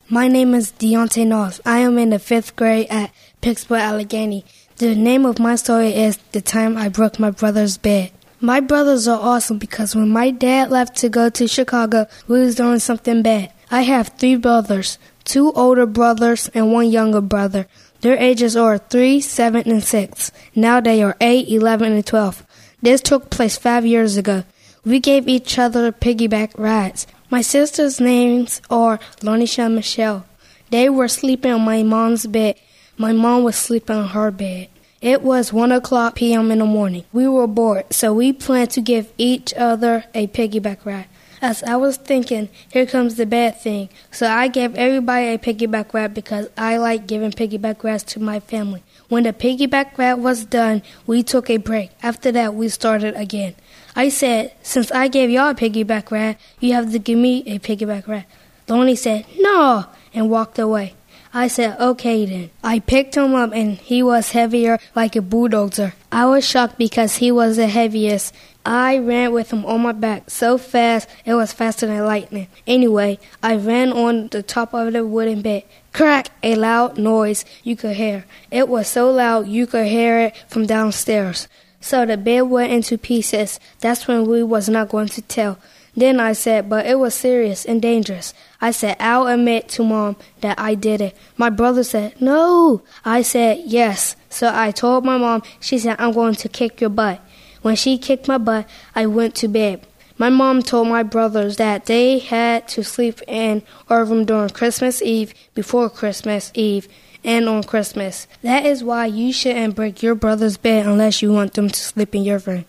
My name is Deontay Noss. I am in the 5th grade at Pittsburgh, Allegheny. The name of my story is The Time I Broke My Brother's Bed. My brothers are awesome because when my dad left to go to Chicago, we was doing something bad. I have 3 brothers, 2 older brothers and 1 younger brother. Their ages are 3, 7, and 6. Now they are 8, 11, and 12. This took place 5 years ago. We gave each other piggyback rides. My sisters' names are Lonisha and Michelle. They were sleeping on my mom's bed. My mom was sleeping on her bed. It was 1:00 p.m. in the morning. We were bored, so we planned to give each other a piggyback ride. As I was thinking, here comes the bad thing. So I gave everybody a piggyback ride because I like giving piggyback rides to my family. When the piggyback ride was done, we took a break. After that, we started again. I said, since I gave y'all a piggyback ride, you have to give me a piggyback ride. Lonnie said, no, and walked away. I said, okay then. I picked him up and he was heavier like a bulldozer. I was shocked because he was the heaviest. I ran with him on my back so fast it was faster than lightning. Anyway, I ran on the top of the wooden bed. Crack! A loud noise you could hear. It was so loud you could hear it from downstairs. So the bed went into pieces. That's when we was not going to tell. Then I said, but it was serious and dangerous. I said, I'll admit to Mom that I did it. My brother said, no. I said, yes. So I told my mom. She said, I'm going to kick your butt. When she kicked my butt, I went to bed. My mom told my brothers that they had to sleep in our room during Christmas Eve, before Christmas Eve, and on Christmas. That is why you shouldn't break your brother's bed unless you want them to sleep in your room.